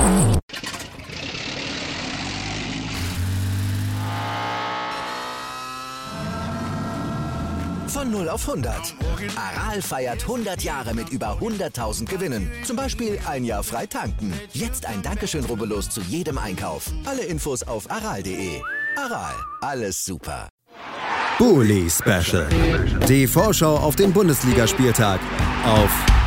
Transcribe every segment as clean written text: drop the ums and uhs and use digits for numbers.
Von 0 auf 100. Aral feiert 100 Jahre mit über 100.000 Gewinnen. Zum Beispiel ein Jahr frei tanken. Jetzt ein Dankeschön, rubbellos zu jedem Einkauf. Alle Infos auf aral.de. Aral, alles super. Bully Special. Die Vorschau auf den Bundesligaspieltag auf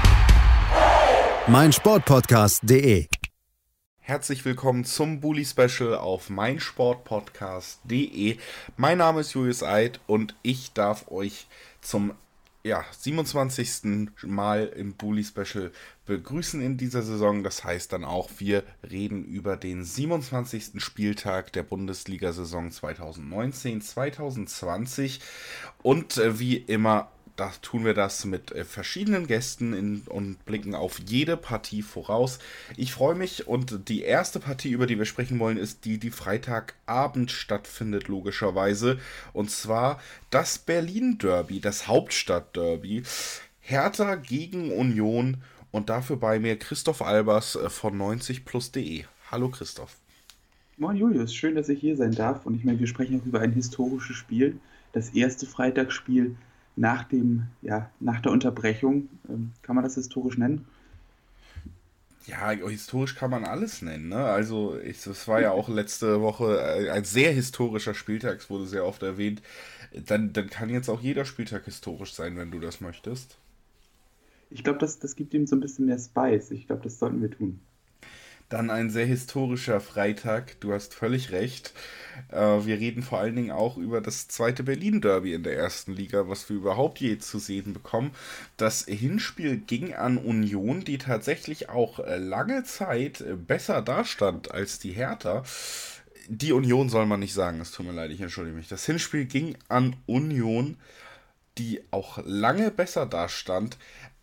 meinsportpodcast.de. Herzlich willkommen zum Bully Special auf meinsportpodcast.de. Mein Name ist Julius Eid und ich darf euch zum 27. Mal im Bully Special begrüßen in dieser Saison. Das heißt dann auch, wir reden über den 27. Spieltag der Bundesliga-Saison 2019-2020 und wie immer da tun wir das mit verschiedenen Gästen und blicken auf jede Partie voraus. Ich freue mich und die erste Partie, über die wir sprechen wollen, ist die Freitagabend stattfindet, logischerweise. Und zwar das Berlin-Derby, das Hauptstadt-Derby. Hertha gegen Union und dafür bei mir Christoph Albers von 90plus.de. Hallo Christoph. Moin Julius, schön, dass ich hier sein darf. Und ich meine, wir sprechen auch über ein historisches Spiel. Das erste Freitagsspiel nach der Unterbrechung. Kann man das historisch nennen? Ja, historisch kann man alles nennen, ne? Also, es war ja auch letzte Woche ein sehr historischer Spieltag, es wurde sehr oft erwähnt. Dann kann jetzt auch jeder Spieltag historisch sein, wenn du das möchtest. Ich glaube, das gibt ihm so ein bisschen mehr Spice. Ich glaube, das sollten wir tun. Dann ein sehr historischer Freitag, du hast völlig recht. Wir reden vor allen Dingen auch über das zweite Berlin-Derby in der ersten Liga, was wir überhaupt je zu sehen bekommen. Das Hinspiel ging an Union, die tatsächlich auch lange Zeit besser dastand als die Hertha. Die Union soll man nicht sagen, es tut mir leid, ich entschuldige mich. Das Hinspiel ging an Union, die auch lange besser dastanden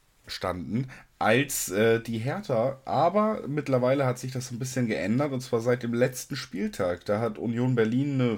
als die Hertha, aber mittlerweile hat sich das ein bisschen geändert und zwar seit dem letzten Spieltag. Da hat Union Berlin eine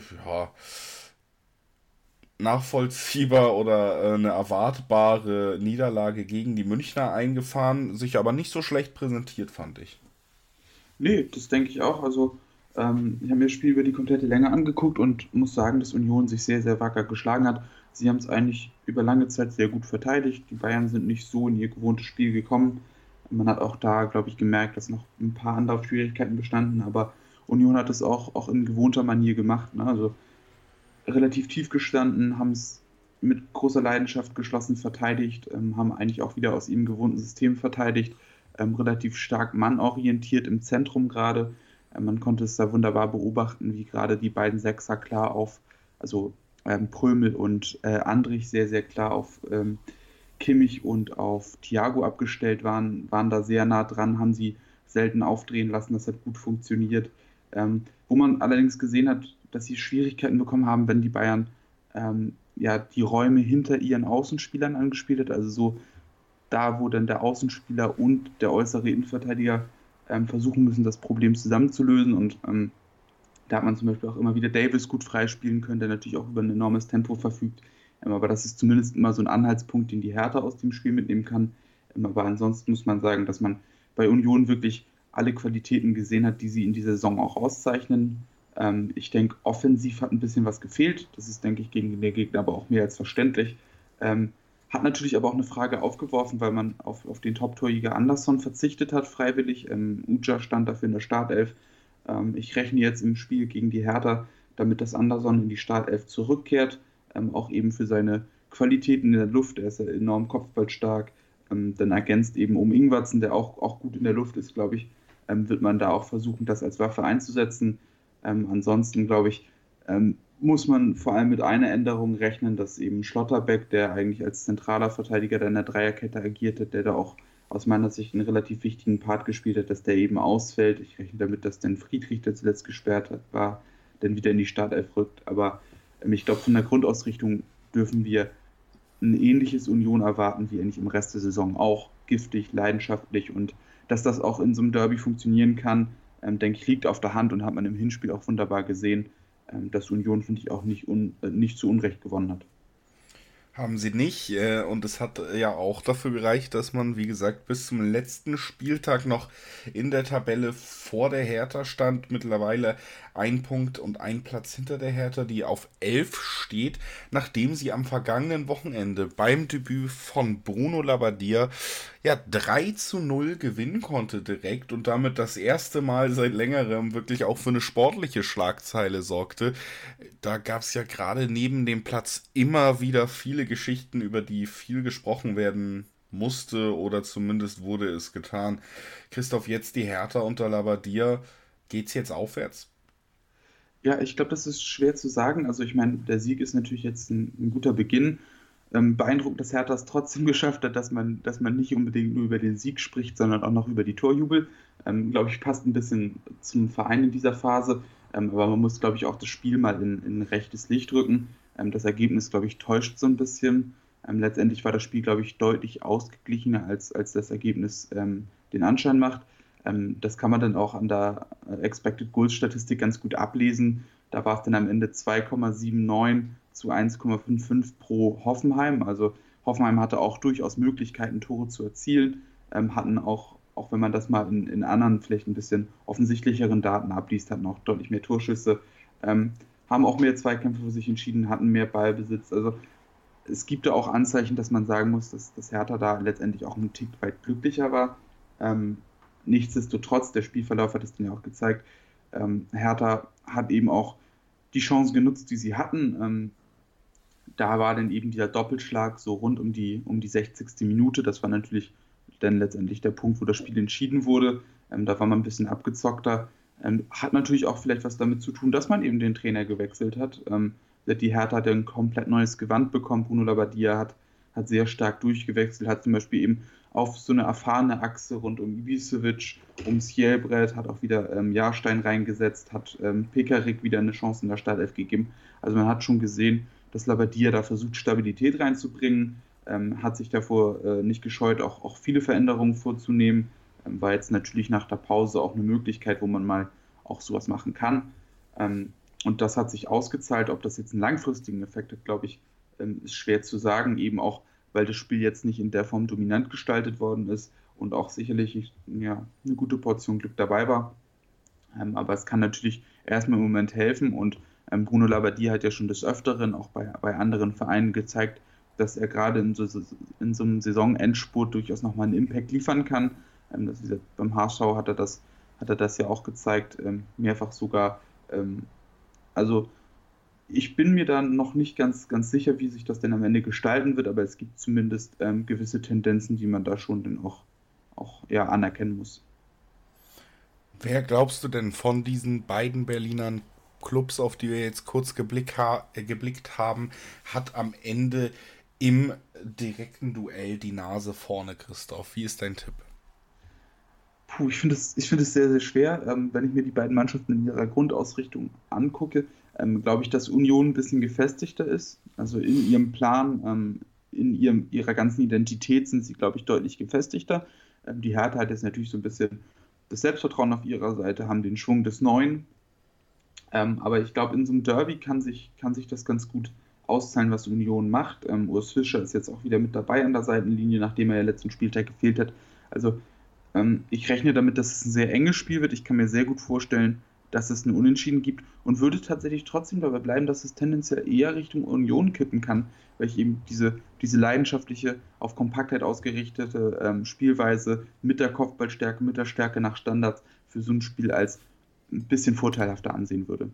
nachvollziehbar oder eine erwartbare Niederlage gegen die Münchner eingefahren, sich aber nicht so schlecht präsentiert, fand ich. Nee, das denke ich auch. Also, ich habe mir das Spiel über die komplette Länge angeguckt und muss sagen, dass Union sich sehr, sehr wacker geschlagen hat. Sie haben es eigentlich über lange Zeit sehr gut verteidigt. Die Bayern sind nicht so in ihr gewohntes Spiel gekommen. Man hat auch da, glaube ich, gemerkt, dass noch ein paar andere Schwierigkeiten bestanden, aber Union hat es auch in gewohnter Manier gemacht. Ne? Also relativ tief gestanden, haben es mit großer Leidenschaft geschlossen verteidigt, haben eigentlich auch wieder aus ihrem gewohnten System verteidigt, relativ stark mannorientiert im Zentrum gerade. Man konnte es da wunderbar beobachten, wie gerade die beiden Sechser klar Prömel und Andrich sehr, sehr klar auf Kimmich und auf Thiago abgestellt waren da sehr nah dran, haben sie selten aufdrehen lassen, das hat gut funktioniert. Wo man allerdings gesehen hat, dass sie Schwierigkeiten bekommen haben, wenn die Bayern die Räume hinter ihren Außenspielern angespielt hat, also so da, wo dann der Außenspieler und der äußere Innenverteidiger versuchen müssen, das Problem zusammenzulösen und da hat man zum Beispiel auch immer wieder Davis gut freispielen können, der natürlich auch über ein enormes Tempo verfügt. Aber das ist zumindest immer so ein Anhaltspunkt, den die Hertha aus dem Spiel mitnehmen kann. Aber ansonsten muss man sagen, dass man bei Union wirklich alle Qualitäten gesehen hat, die sie in dieser Saison auch auszeichnen. Ich denke, offensiv hat ein bisschen was gefehlt. Das ist, denke ich, gegen den Gegner aber auch mehr als verständlich. Hat natürlich aber auch eine Frage aufgeworfen, weil man auf den Top-Torjäger Andersson verzichtet hat, freiwillig. Uja stand dafür in der Startelf. Ich rechne jetzt im Spiel gegen die Hertha, damit das Andersson in die Startelf zurückkehrt, auch eben für seine Qualitäten in der Luft. Er ist ja enorm kopfballstark. Dann ergänzt eben um Ingwertsen, der auch gut in der Luft ist, glaube ich, wird man da auch versuchen, das als Waffe einzusetzen. Ansonsten, glaube ich, muss man vor allem mit einer Änderung rechnen, dass eben Schlotterbeck, der eigentlich als zentraler Verteidiger da in der Dreierkette agiert hat, der da auch aus meiner Sicht einen relativ wichtigen Part gespielt hat, dass der eben ausfällt. Ich rechne damit, dass dann Friedrich, der zuletzt gesperrt war, dann wieder in die Startelf rückt. Aber ich glaube, von der Grundausrichtung dürfen wir ein ähnliches Union erwarten, wie eigentlich im Rest der Saison auch. Giftig, leidenschaftlich und dass das auch in so einem Derby funktionieren kann, denke ich, liegt auf der Hand und hat man im Hinspiel auch wunderbar gesehen, dass Union, finde ich, auch nicht zu Unrecht gewonnen hat. Haben sie nicht. Und es hat ja auch dafür gereicht, dass man, wie gesagt, bis zum letzten Spieltag noch in der Tabelle vor der Hertha stand. Mittlerweile ein Punkt und ein Platz hinter der Hertha, die auf 11 steht, nachdem sie am vergangenen Wochenende beim Debüt von Bruno Labbadia ja 3:0 gewinnen konnte direkt und damit das erste Mal seit längerem wirklich auch für eine sportliche Schlagzeile sorgte. Da gab es ja gerade neben dem Platz immer wieder viele Geschichten, über die viel gesprochen werden musste oder zumindest wurde es getan. Christoph, jetzt die Hertha unter Labbadia. Geht's jetzt aufwärts? Ja, ich glaube, das ist schwer zu sagen. Also ich meine, der Sieg ist natürlich jetzt ein guter Beginn. Beeindruckend, dass Hertha es trotzdem geschafft hat, dass man nicht unbedingt nur über den Sieg spricht, sondern auch noch über die Torjubel. Glaube ich, passt ein bisschen zum Verein in dieser Phase. Aber man muss, glaube ich, auch das Spiel mal in rechtes Licht rücken. Das Ergebnis, glaube ich, täuscht so ein bisschen. Letztendlich war das Spiel, glaube ich, deutlich ausgeglichener, als das Ergebnis den Anschein macht. Das kann man dann auch an der Expected Goals Statistik ganz gut ablesen. Da war es dann am Ende 2,79 zu 1,55 pro Hoffenheim. Also Hoffenheim hatte auch durchaus Möglichkeiten, Tore zu erzielen, hatten auch wenn man das mal in anderen, vielleicht ein bisschen offensichtlicheren Daten abliest, hatten auch deutlich mehr Torschüsse, haben auch mehr Zweikämpfe für sich entschieden, hatten mehr Ballbesitz. Also es gibt da auch Anzeichen, dass man sagen muss, dass Hertha da letztendlich auch einen Tick weit glücklicher war. Ähm, Nichtsdestotrotz, der Spielverlauf hat es dann ja auch gezeigt, Hertha hat eben auch die Chancen genutzt, die sie hatten. Da war dann eben dieser Doppelschlag so rund um die 60. Minute. Das war natürlich dann letztendlich der Punkt, wo das Spiel entschieden wurde. Da war man ein bisschen abgezockter. Hat natürlich auch vielleicht was damit zu tun, dass man eben den Trainer gewechselt hat. Die Hertha hat ja ein komplett neues Gewand bekommen. Bruno Labbadia hat sehr stark durchgewechselt, hat zum Beispiel eben auf so eine erfahrene Achse rund um Ibisevic, um Sjelbred, hat auch wieder Jahrstein reingesetzt, hat Pekarik wieder eine Chance in der Startelf gegeben. Also man hat schon gesehen, dass Labbadia da versucht, Stabilität reinzubringen, hat sich davor nicht gescheut, auch viele Veränderungen vorzunehmen. War jetzt natürlich nach der Pause auch eine Möglichkeit, wo man mal auch sowas machen kann. Und das hat sich ausgezahlt. Ob das jetzt einen langfristigen Effekt hat, glaube ich, ist schwer zu sagen. Eben auch, weil das Spiel jetzt nicht in der Form dominant gestaltet worden ist und auch sicherlich ja, eine gute Portion Glück dabei war. Aber es kann natürlich erstmal im Moment helfen. Und Bruno Labbadia hat ja schon des Öfteren auch bei anderen Vereinen gezeigt, dass er gerade in so einem Saisonendspurt durchaus nochmal einen Impact liefern kann. Beim HSV hat er das ja auch gezeigt, mehrfach sogar. Also ich bin mir da noch nicht ganz, ganz sicher, wie sich das denn am Ende gestalten wird, aber es gibt zumindest gewisse Tendenzen, die man da schon dann auch ja, anerkennen muss. Wer glaubst du denn von diesen beiden Berlinern Clubs, auf die wir jetzt kurz geblickt haben, hat am Ende im direkten Duell die Nase vorne, Christoph? Wie ist dein Tipp? Puh, ich finde es sehr, sehr schwer. Wenn ich mir die beiden Mannschaften in ihrer Grundausrichtung angucke, glaube ich, dass Union ein bisschen gefestigter ist. Also in ihrem Plan, ihrer ganzen Identität sind sie, glaube ich, deutlich gefestigter. Die Hertha hat jetzt natürlich so ein bisschen das Selbstvertrauen auf ihrer Seite, haben den Schwung des Neuen. Aber ich glaube, in so einem Derby kann sich das ganz gut auszahlen, was Union macht. Urs Fischer ist jetzt auch wieder mit dabei an der Seitenlinie, nachdem er ja letzten Spieltag gefehlt hat. Also ich rechne damit, dass es ein sehr enges Spiel wird. Ich kann mir sehr gut vorstellen, dass es ein Unentschieden gibt und würde tatsächlich trotzdem dabei bleiben, dass es tendenziell eher Richtung Union kippen kann, weil ich eben diese leidenschaftliche, auf Kompaktheit ausgerichtete Spielweise mit der Kopfballstärke, mit der Stärke nach Standards für so ein Spiel als ein bisschen vorteilhafter ansehen würde.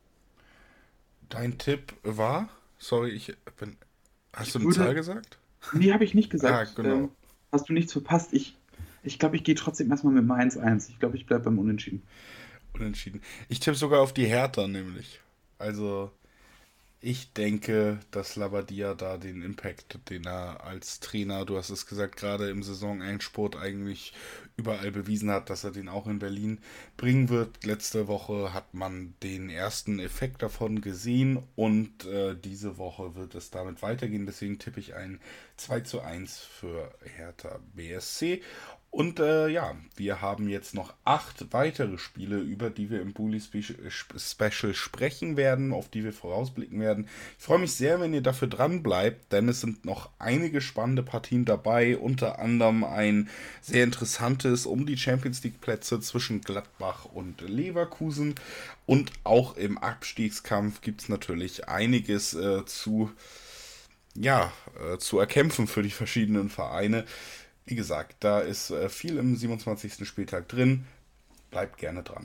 Dein Tipp war? Sorry, Hast du Ich eine Zahl würde, gesagt? nee, habe ich nicht Ah, gesagt. genau. Hast du nichts verpasst? Ich glaube, ich gehe trotzdem erstmal mit dem 1-1. Ich glaube, ich bleibe beim Unentschieden. Unentschieden. Ich tippe sogar auf die Hertha nämlich. Also, ich denke, dass Labbadia da den Impact, den er als Trainer, du hast es gesagt, gerade im Saisonendspurt eigentlich überall bewiesen hat, dass er den auch in Berlin bringen wird. Letzte Woche hat man den ersten Effekt davon gesehen und diese Woche wird es damit weitergehen. Deswegen tippe ich ein 2:1 für Hertha BSC. Und wir haben jetzt noch 8 weitere Spiele, über die wir im Bully Special sprechen werden, auf die wir vorausblicken werden. Ich freue mich sehr, wenn ihr dafür dran bleibt, denn es sind noch einige spannende Partien dabei, unter anderem ein sehr interessantes um die Champions League Plätze zwischen Gladbach und Leverkusen. Und auch im Abstiegskampf gibt es natürlich einiges zu erkämpfen für die verschiedenen Vereine. Wie gesagt, da ist viel im 27. Spieltag drin. Bleibt gerne dran.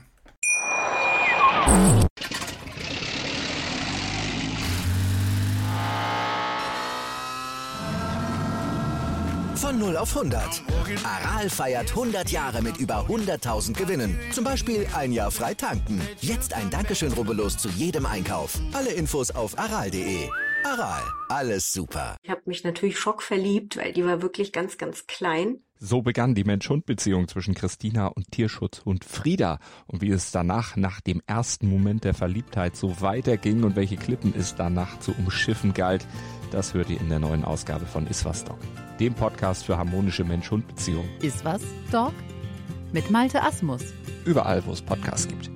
Von 0 auf 100. Aral feiert 100 Jahre mit über 100.000 Gewinnen. Zum Beispiel ein Jahr frei tanken. Jetzt ein Dankeschön, rubbellos zu jedem Einkauf. Alle Infos auf aral.de. Aral, alles super. Ich habe mich natürlich schockverliebt, weil die war wirklich ganz, ganz klein. So begann die Mensch-Hund-Beziehung zwischen Christina und Tierschutzhund Frieda. Und wie es danach, nach dem ersten Moment der Verliebtheit, so weiterging und welche Klippen es danach zu umschiffen galt, das hört ihr in der neuen Ausgabe von Iswas Dog, dem Podcast für harmonische Mensch-Hund-Beziehungen. Iswas Dog? Mit Malte Asmus. Überall, wo es Podcasts gibt.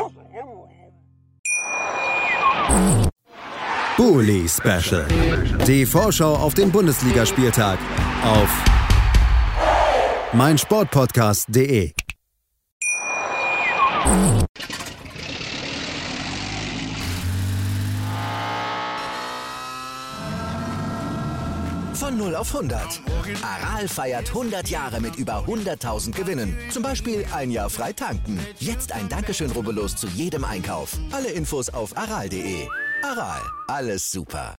Bully Special. Die Vorschau auf den Bundesligaspieltag auf meinsportpodcast.de. Von 0 auf 100. Aral feiert 100 Jahre mit über 100.000 Gewinnen. Zum Beispiel ein Jahr frei tanken. Jetzt ein Dankeschön, rubbellos zu jedem Einkauf. Alle Infos auf aral.de. Aral, alles super.